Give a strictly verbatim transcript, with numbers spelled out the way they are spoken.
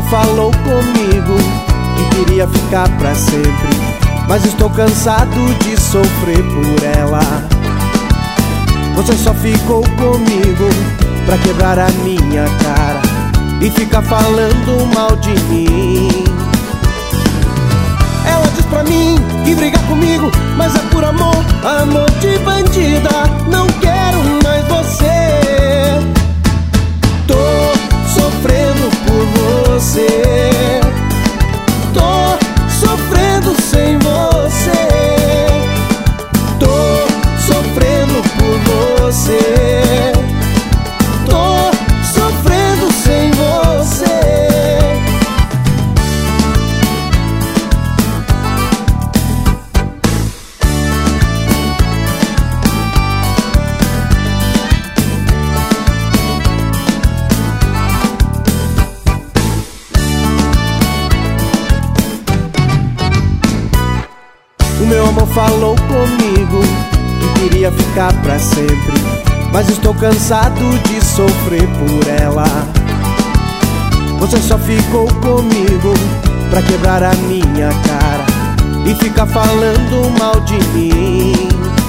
falou comigo que queria ficar pra sempre, mas estou cansado de sofrer por ela. Você só ficou comigo pra quebrar a minha cara e ficar falando mal de mim. Ela diz pra mim que briga comigo, mas é por amor, amor de bandida. Não quero mais você. Tô sofrendo por você. Tô sofrendo sem você. Tô sofrendo por você. Tô sofrendo sem você. O meu amor falou comigo que queria ficar pra sempre, mas estou cansado de sofrer por ela. Você só ficou comigo pra quebrar a minha cara e ficar falando mal de mim.